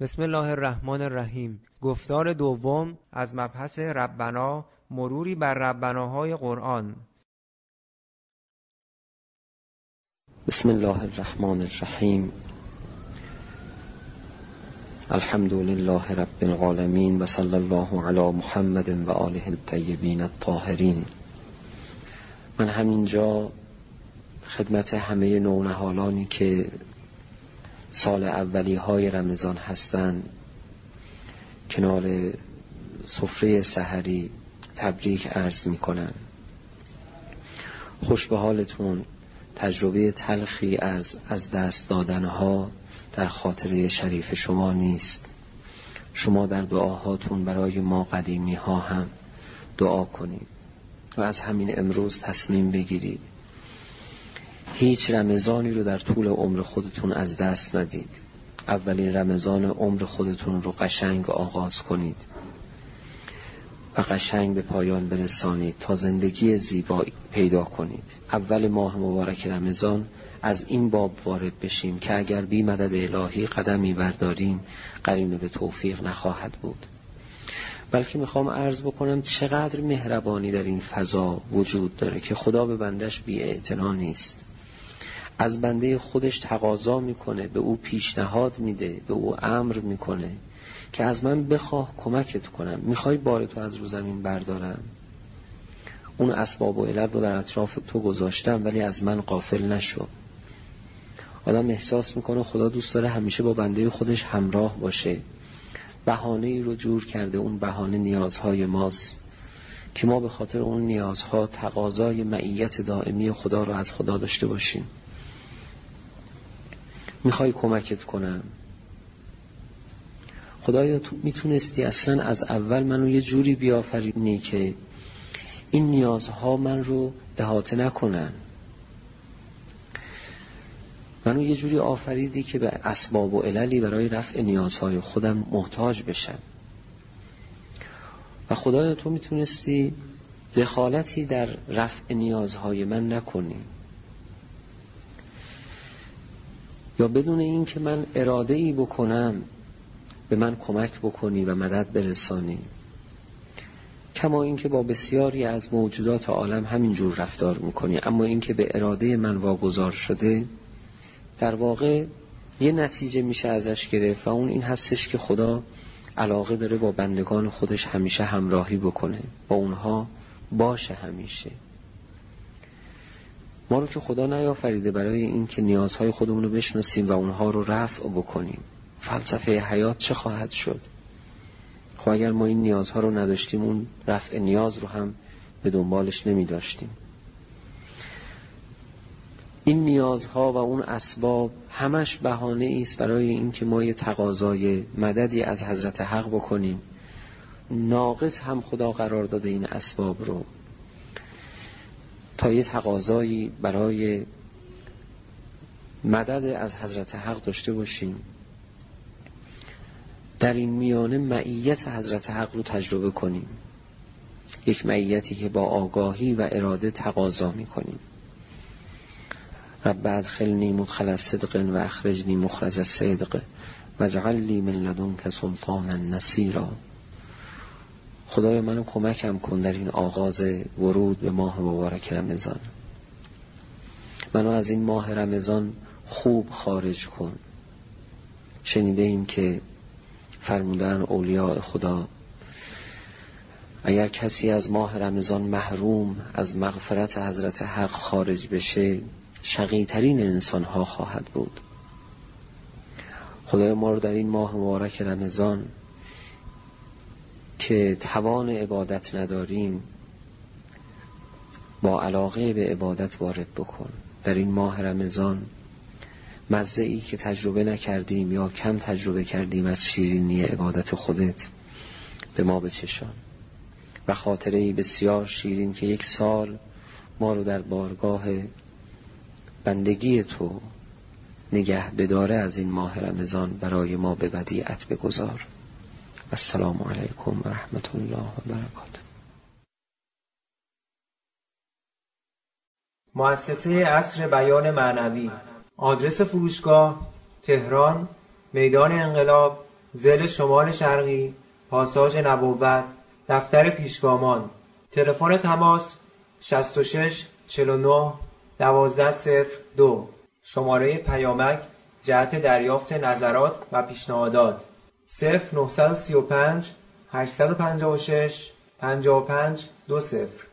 بسم الله الرحمن الرحیم. گفتار دوم از مبحث ربنا، مروری بر ربناهای قرآن. بسم الله الرحمن الرحیم. الحمد لله رب العالمین و صلی الله علی محمد و آله الطیبین الطاهرین. من همینجا خدمت همه نونهالانی که سال اولی های رمضان هستند کنار سفره سحری تبریک عرض می کنم. خوش به حالتون. تجربه تلخی از دست دادنها در خاطره شریف شما نیست. شما در دعاهاتون برای ما قدیمی ها هم دعا کنید و از همین امروز تصمیم بگیرید هیچ رمضانی رو در طول عمر خودتون از دست ندید. اولین رمضان عمر خودتون رو قشنگ آغاز کنید و قشنگ به پایان برسانید تا زندگی زیبا پیدا کنید. اول ماه مبارک رمضان از این باب وارد بشیم که اگر بی مدد الهی قدمی برداریم قرین به توفیق نخواهد بود. بلکه میخوام عرض بکنم چقدر مهربانی در این فضا وجود داره که خدا به بندش بی اعتنا نیست. از بنده خودش تقاضا میکنه، به او پیشنهاد میده، به او امر میکنه که از من بخواه کمکت کنم. میخوای بارتو از رو زمین بردارم؟ اون اسباب و علل رو در اطراف تو گذاشتم ولی از من غافل نشو. آدم احساس میکنه خدا دوست داره همیشه با بنده خودش همراه باشه. بهانه ای رو جور کرده، اون بهانه نیازهای ماست که ما به خاطر اون نیازها تقاضای معیت دائمی خدا رو از خدا داشته باشیم. میخوای کمکت کنم؟ خدایا تو میتونستی اصلا از اول منو یه جوری بیافرینی که این نیازها من رو احاطه نکنن. منو یه جوری آفریدی که به اسباب و عللی برای رفع نیازهای خودم محتاج بشم. و خدایا تو میتونستی دخالتی در رفع نیازهای من نکنی، یا بدون این که من اراده ای بکنم به من کمک بکنی و مدد برسانی. کما این که با بسیاری از موجودات عالم همینجور رفتار میکنی، اما این که به اراده من واگذار شده در واقع یه نتیجه میشه ازش گرفت و اون این هستش که خدا علاقه داره با بندگان خودش همیشه همراهی بکنه، با اونها باشه همیشه. ما رو که خدا نیافریده برای این که نیازهای خودمون رو بشناسیم و اونها رو رفع بکنیم. فلسفه حیات چه خواهد شد؟ خب اگر ما این نیازها رو نداشتیم اون رفع نیاز رو هم به دنبالش نمی داشتیم. این نیازها و اون اسباب همش بهانه ایست برای این که ما یه تقاضای مددی از حضرت حق بکنیم. ناقص هم خدا قرار داده این اسباب رو تا یه تقاضایی برای مدد از حضرت حق داشته باشیم. در این میانه معیت حضرت حق رو تجربه کنیم، یک معیتی که با آگاهی و اراده تقاضا میکنیم. رب ادخلنی مدخل صدق و اخرجنی مخرج صدق واجعل لی من لدنک سلطانا نصیرا. خدای منو کمکم کن در این آغاز ورود به ماه مبارک رمضان. منو از این ماه رمضان خوب خارج کن. شنیده ایم که فرمودن اولیاء خدا اگر کسی از ماه رمضان محروم از مغفرت حضرت حق خارج بشه شقی ترین انسان ها خواهد بود. خدای ما رو در این ماه مبارک رمضان که توان عبادت نداریم با علاقه به عبادت وارد بکن. در این ماه رمضان مزه ای که تجربه نکردیم یا کم تجربه کردیم از شیرینی عبادت خودت به ما بچشان و خاطره بسیار شیرین که یک سال ما رو در بارگاه بندگی تو نگه بداره از این ماه رمضان برای ما به ودیعت بگذار. السلام علیکم و رحمت الله و برکاته. مؤسسه عصر بیان معنوی. آدرس فروشگاه: تهران، میدان انقلاب، ضلع شمال شرقی، پاساژ نبوت، دفتر پیشگامان. تلفن تماس 66 49 1202. شماره پیامک جهت دریافت نظرات و پیشنهادات 0935 856 55 20.